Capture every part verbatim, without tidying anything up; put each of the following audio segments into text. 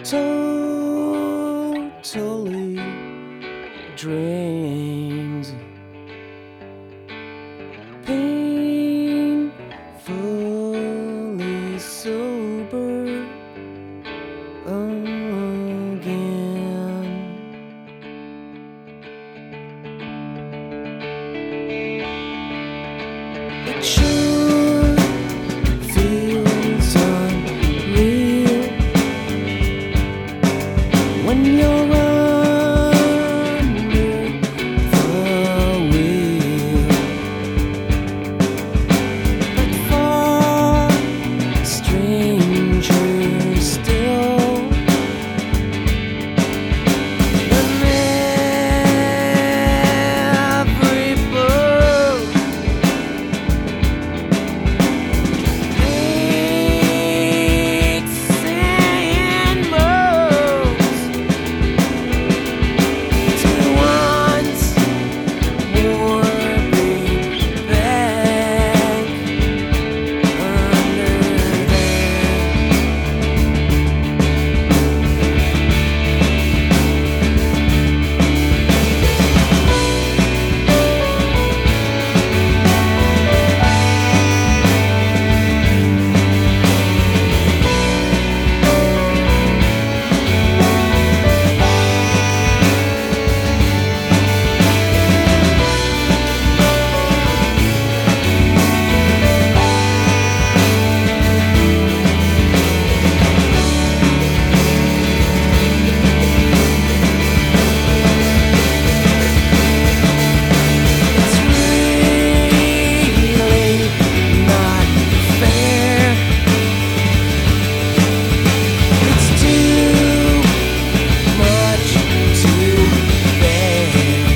totally drained, painfully sober again. It sure feels unreal when you're under the wheel, but far stranger still when every boat aches and moans to once more be back under there. It's really not fair. It's too much to bear.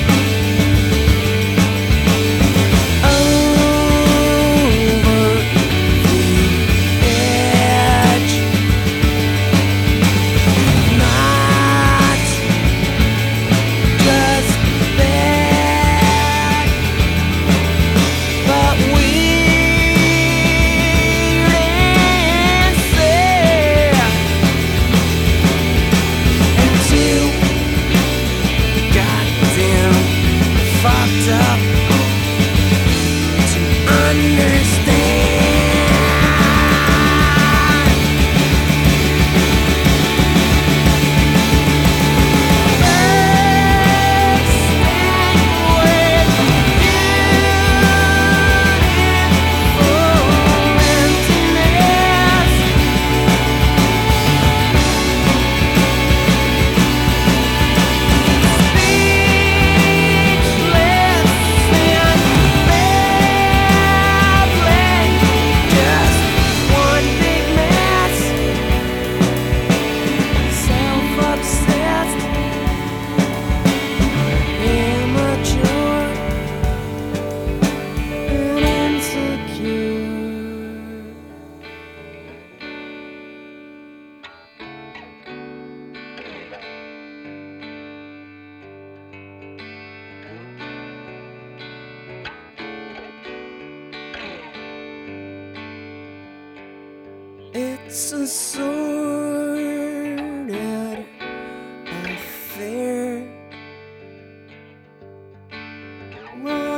Over the edge, not just bad, but weird and sad, and too goddamn fucked up to understand. It's a sordid affair. Run